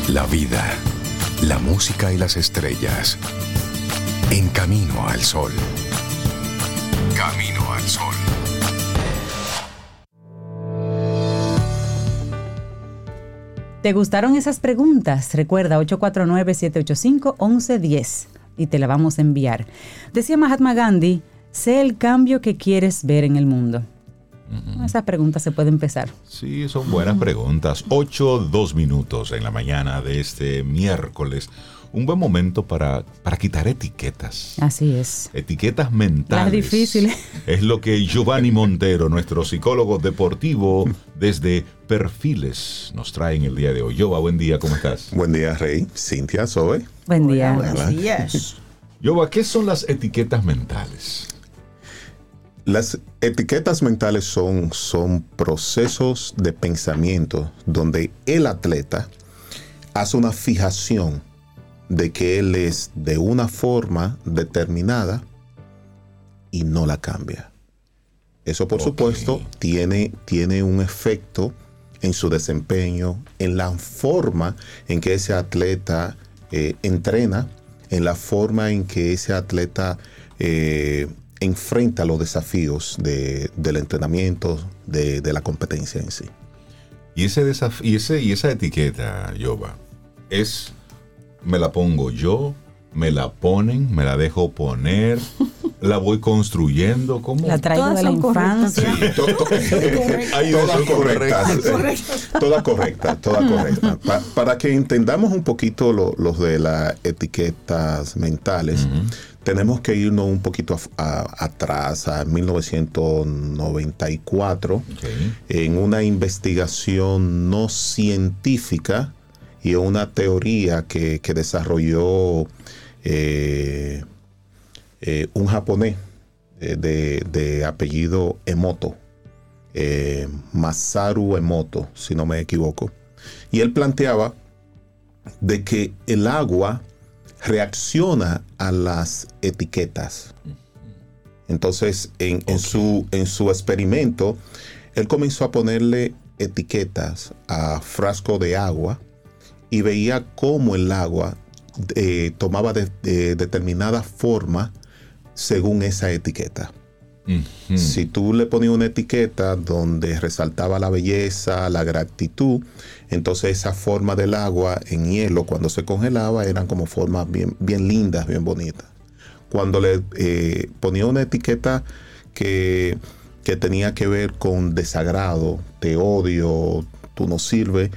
la vida, la música y las estrellas. En Camino al Sol. Camino al Sol. ¿Te gustaron esas preguntas? Recuerda 849-785-1110 y te la vamos a enviar. Decía Mahatma Gandhi, sé el cambio que quieres ver en el mundo. Esas preguntas se pueden empezar. Sí, son buenas preguntas. 8:02 minutos en la mañana de este miércoles. Un buen momento para quitar etiquetas. Así es. Etiquetas mentales. Las difíciles. Es lo que Giovanni Montero, nuestro psicólogo deportivo desde Perfiles, nos trae en el día de hoy. Giova, buen día, ¿cómo estás? Buen día, Rey. Cintia, Zoe. Buen día. Buenos días. Giova, ¿qué son las etiquetas mentales? Las etiquetas mentales son procesos de pensamiento donde el atleta hace una fijación de que él es de una forma determinada y no la cambia. Eso, por supuesto, tiene un efecto en su desempeño, en la forma en que ese atleta entrena, en la forma en que ese atleta enfrenta los desafíos del entrenamiento, de la competencia en sí. Y esa etiqueta, Giova, es... ¿Me la pongo yo? ¿Me la ponen? ¿Me la dejo poner? ¿La voy construyendo? ¿Cómo? La traigo de la infancia. Sí, toda correcta. Para que entendamos un poquito los de las etiquetas mentales, tenemos que irnos un poquito atrás, a 1994, en una investigación no científica y una teoría que desarrolló un japonés de apellido Emoto, Masaru Emoto, si no me equivoco. Y él planteaba de que el agua reacciona a las etiquetas. Entonces, en su experimento, él comenzó a ponerle etiquetas a frasco de agua y veía cómo el agua tomaba determinada forma según esa etiqueta. Si tú le ponías una etiqueta donde resaltaba la belleza, la gratitud, entonces esa forma del agua en hielo, cuando se congelaba, eran como formas bien lindas, bien bonitas. Cuando le ponía una etiqueta que tenía que ver con desagrado, te odio, tú no sirves,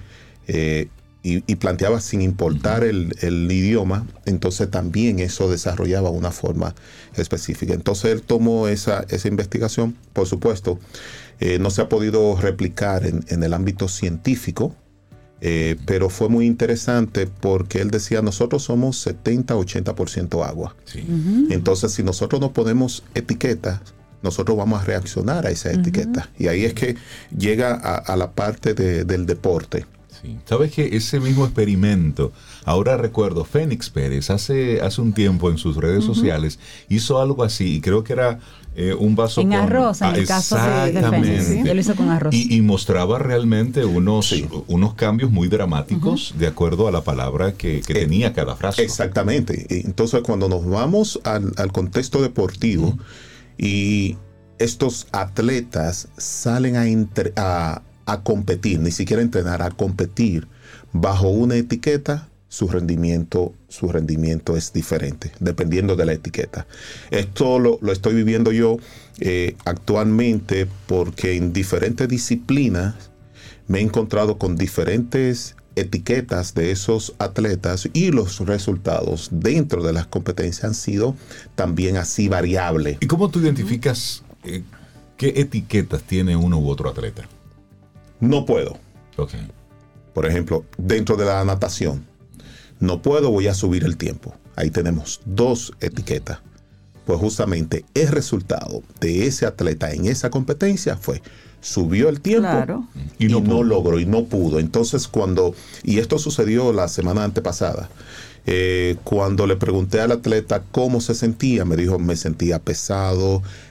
y planteaba sin importar el idioma, entonces también eso desarrollaba una forma específica. Entonces él tomó esa investigación, por supuesto, no se ha podido replicar en el ámbito científico, pero fue muy interesante porque él decía, nosotros somos 70-80% agua. Sí. Entonces si nosotros no ponemos etiquetas, nosotros vamos a reaccionar a esa etiqueta. Y ahí es que llega a la parte del deporte. Sí. ¿Sabes que ese mismo experimento, ahora recuerdo, Fénix Pérez hace un tiempo en sus redes sociales hizo algo así y creo que era un vaso en arroz, en el caso de Fénix, ¿sí? Él lo hizo con arroz. Y mostraba realmente unos cambios muy dramáticos de acuerdo a la palabra que tenía cada frase. Exactamente. Entonces cuando nos vamos al contexto deportivo y estos atletas salen a competir, ni siquiera entrenar, a competir bajo una etiqueta, su rendimiento es diferente, dependiendo de la etiqueta. Esto lo estoy viviendo yo actualmente porque en diferentes disciplinas me he encontrado con diferentes etiquetas de esos atletas y los resultados dentro de las competencias han sido también así variables. ¿Y cómo tú identificas qué etiquetas tiene uno u otro atleta? No puedo. Okay. Por ejemplo, dentro de la natación, no puedo, voy a subir el tiempo. Ahí tenemos 2 etiquetas. Pues justamente el resultado de ese atleta en esa competencia fue, subió el tiempo y no logró y no pudo. Entonces y esto sucedió la semana antepasada, cuando le pregunté al atleta cómo se sentía, me dijo, me sentía pesado,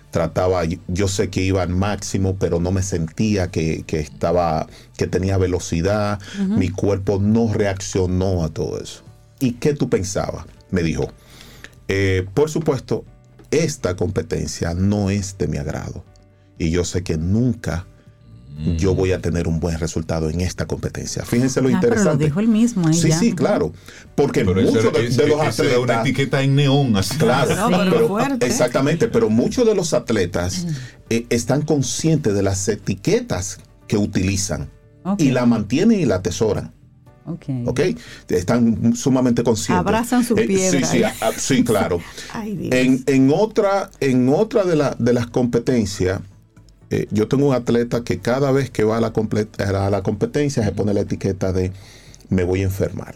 trataba, yo sé que iba al máximo, pero no me sentía que tenía velocidad, mi cuerpo no reaccionó a todo eso. ¿Y qué tú pensabas? Me dijo, por supuesto, esta competencia no es de mi agrado y yo sé que nunca yo voy a tener un buen resultado en esta competencia. Fíjense lo interesante. Pero lo dijo él mismo. Sí, ya. sí, claro. Porque muchos de los atletas... Era una etiqueta en neón. Así. Claro, Sí. pero fuerte. Exactamente. Pero muchos de los atletas están conscientes de las etiquetas que utilizan y la mantienen y la atesoran. ¿Ok? Están sumamente conscientes. Abrazan su piedra. Sí, claro. Ay, Dios. En otra de las competencias, yo tengo un atleta que cada vez que va a la competencia se pone la etiqueta de me voy a enfermar.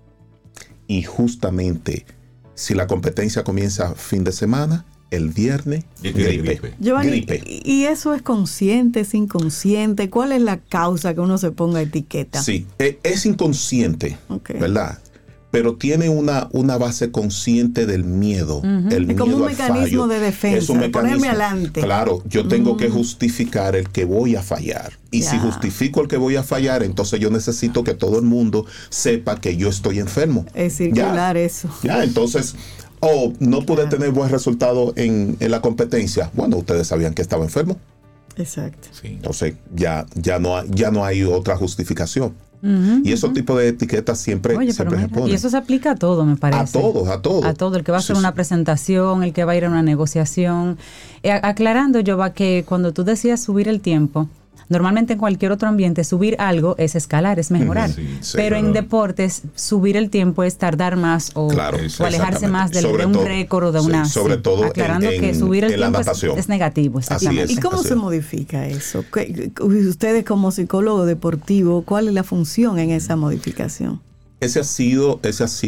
Y justamente si la competencia comienza fin de semana, el viernes, gripe. Giovanni, Gripe. ¿y eso es consciente, es inconsciente? ¿Cuál es la causa que uno se ponga etiqueta? Sí, es inconsciente, ¿verdad? Pero tiene una base consciente del miedo. El miedo como un al mecanismo fallo. de defensa, Es un mecanismo. ponerme adelante. Claro, yo tengo que justificar el que voy a fallar. Y si justifico el que voy a fallar, entonces yo necesito que todo el mundo sepa que yo estoy enfermo. Es circular eso. Ya, entonces, no pude tener buen resultado en la competencia. Bueno, ustedes sabían que estaba enfermo. Exacto. Sí. Entonces, ya no hay otra justificación. Y esos tipos de etiquetas siempre se ponen. Y eso se aplica a todo, me parece. A todos. A todo, el que va a hacer una presentación, el que va a ir a una negociación. Aclarando, Jova, que cuando tú decías subir el tiempo, normalmente en cualquier otro ambiente subir algo es escalar, es mejorar. Pero en deportes, subir el tiempo es tardar más o alejarse más de un récord o de una... sobre todo aclarando que subir el tiempo es negativo. Exactamente. ¿Y cómo se modifica eso? Ustedes como psicólogo deportivo, ¿cuál es la función en esa modificación? Ese ha sido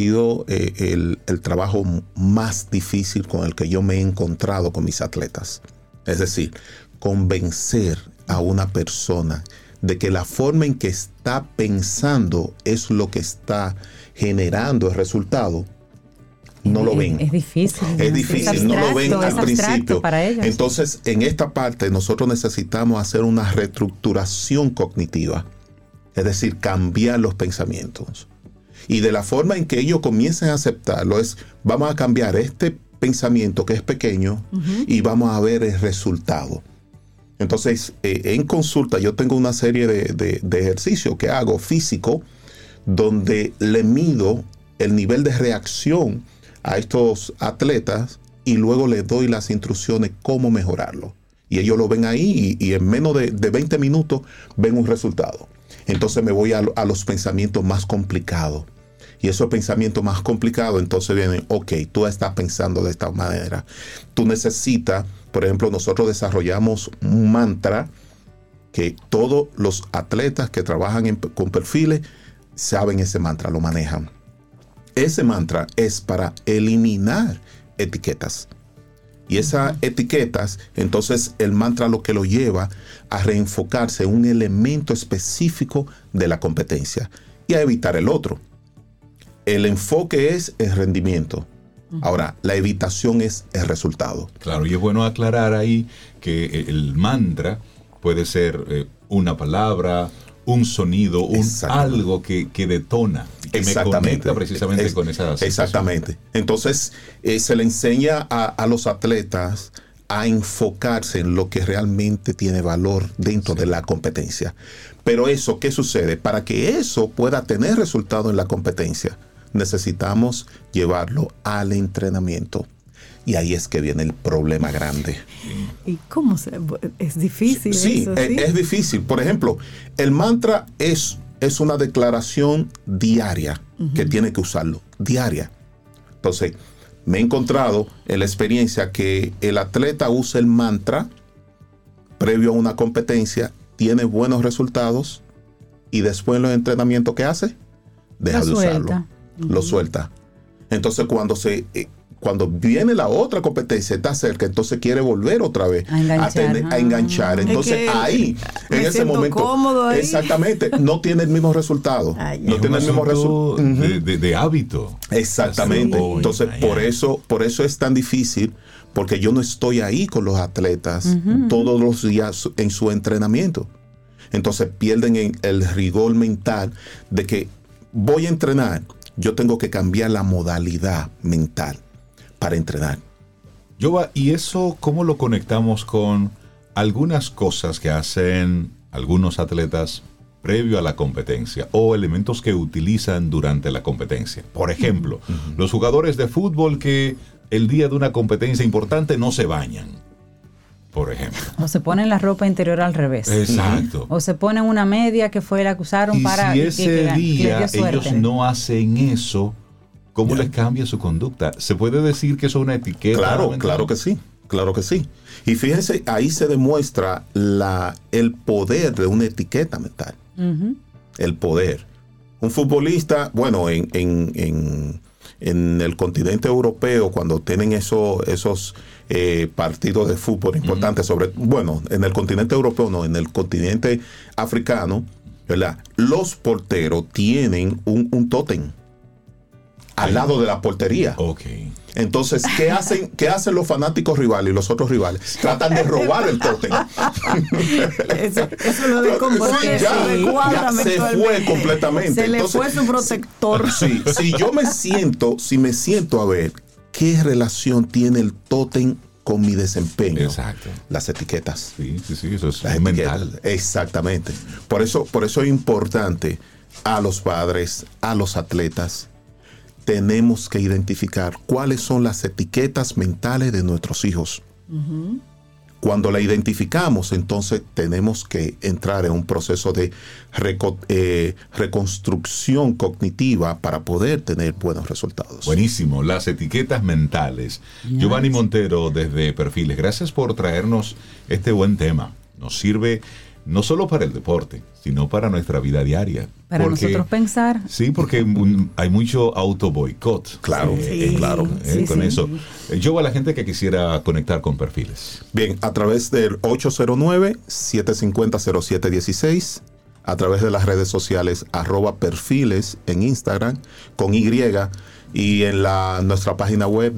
el trabajo más difícil con el que yo me he encontrado con mis atletas. Es decir, convencer a una persona de que la forma en que está pensando es lo que está generando el resultado, no lo ven. Es difícil. Es difícil, no lo ven al principio. Para ellos. Entonces, en esta parte nosotros necesitamos hacer una reestructuración cognitiva, es decir, cambiar los pensamientos. Y de la forma en que ellos comiencen a aceptarlo es, vamos a cambiar este pensamiento que es pequeño y vamos a ver el resultado. Entonces, en consulta yo tengo una serie de ejercicios que hago físico donde le mido el nivel de reacción a estos atletas y luego les doy las instrucciones cómo mejorarlo. Y ellos lo ven ahí y en menos de 20 minutos ven un resultado. Entonces me voy a los pensamientos más complicados. Y esos pensamientos más complicados entonces vienen, ok, tú estás pensando de esta manera. Tú necesitas, por ejemplo, nosotros desarrollamos un mantra que todos los atletas que trabajan con perfiles saben ese mantra, lo manejan. Ese mantra es para eliminar etiquetas. Y esas etiquetas, entonces el mantra lo que lo lleva a reenfocarse en un elemento específico de la competencia y a evitar el otro. El enfoque es el rendimiento. Ahora, la evitación es el resultado. Claro, y es bueno aclarar ahí que el mantra puede ser una palabra, un sonido, algo que detona, que me conecta precisamente con esa situación. Exactamente. Entonces, se le enseña a los atletas a enfocarse en lo que realmente tiene valor dentro de la competencia. Pero eso, ¿qué sucede? Para que eso pueda tener resultado en la competencia, necesitamos llevarlo al entrenamiento. Y ahí es que viene el problema grande. ¿Y cómo es difícil? Sí, eso, ¿sí? Es difícil. Por ejemplo, el mantra es una declaración diaria que tiene que usarlo. Diaria. Entonces, me he encontrado en la experiencia que el atleta usa el mantra previo a una competencia, tiene buenos resultados y después en los entrenamientos, ¿qué hace? Deja de usarlo. Lo suelta. Entonces, cuando viene la otra competencia, está cerca, entonces quiere volver otra vez a enganchar. Entonces ahí, en ese momento, cómodo ahí. Exactamente, no tiene el mismo resultado. No tiene el mismo resultado de hábito. Exactamente. Sí. Entonces, por eso es tan difícil, porque yo no estoy ahí con los atletas todos los días en su entrenamiento. Entonces pierden el rigor mental de que voy a entrenar, yo tengo que cambiar la modalidad mental para entrenar. Yoba, ¿y eso cómo lo conectamos con algunas cosas que hacen algunos atletas previo a la competencia o elementos que utilizan durante la competencia? Por ejemplo, los jugadores de fútbol que el día de una competencia importante no se bañan, por ejemplo. O se ponen la ropa interior al revés. Exacto. O se ponen una media que fue la que usaron y para... si ese día que ellos no hacen eso, ¿cómo les cambia su conducta? ¿Se puede decir que eso es una etiqueta? Claro que sí. Claro que sí. Y fíjense, ahí se demuestra el poder de una etiqueta mental. El poder. Un futbolista, bueno, en el continente europeo, cuando tienen esos partidos de fútbol importantes, en el continente europeo no, en el continente africano, ¿verdad? Los porteros tienen un tótem al lado de la portería. Okay. Entonces, ¿qué hacen los fanáticos rivales y los otros rivales? Tratan de robar el tótem. Eso lo descompone. Ya se fue completamente. Se le fue su protector. Si me siento a ver qué relación tiene el tótem con mi desempeño. Exacto. Las etiquetas. Sí, eso es mental. Exactamente. Por eso es importante a los padres, a los atletas, tenemos que identificar cuáles son las etiquetas mentales de nuestros hijos. Cuando la identificamos, entonces tenemos que entrar en un proceso de reconstrucción cognitiva para poder tener buenos resultados. Buenísimo, las etiquetas mentales. Giovanni Montero desde Perfiles, gracias por traernos este buen tema. Nos sirve no solo para el deporte, sino para nuestra vida diaria. Para nosotros pensar. Sí, porque hay mucho auto-boicot. Claro, con eso. Yo a la gente que quisiera conectar con Perfiles. Bien, a través del 809-750-0716, a través de las redes sociales, @perfiles en Instagram, con Y, y en nuestra página web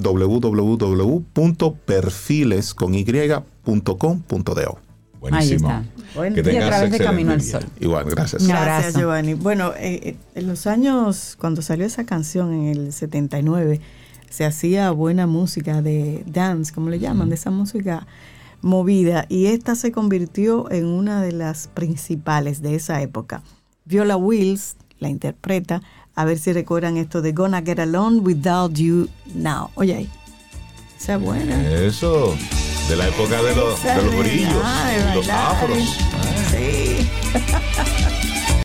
www.perfiles.com.do. Buenísimo. Ahí está. Y a través de Camino al Sol. Igual, gracias. Gracias, Giovanni. Bueno, en los años, cuando salió esa canción en el 79, se hacía buena música de dance, como le llaman, de esa música movida, y esta se convirtió en una de las principales de esa época. Viola Wills la interpreta. A ver si recuerdan esto de Gonna Get Along Without You Now. Oye ahí. Esa es buena. Eso. De la época de los brillos, los afros. Sí.